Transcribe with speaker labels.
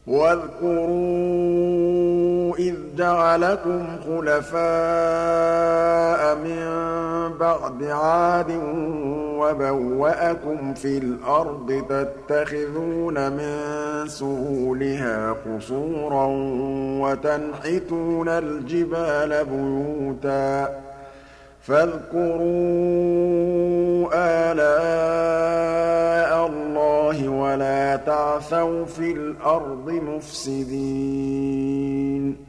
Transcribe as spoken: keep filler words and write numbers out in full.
Speaker 1: وَاذْكُرُوا إِذْ جَعَلَكُمْ خُلَفَاءَ مِن بَعْدِ عَادٍ وَبَوَّأَكُمْ فِي الْأَرْضِ تَتَّخِذُونَ مِن سُهُولِهَا قُصُورًا وَتَنْحِتُونَ الْجِبَالَ بُيُوتًا فَاذْكُرُوا آلَاءَ اللَّهِ وَلَا تَعْثَوْا فِي الْأَرْضِ مُفْسِدِينَ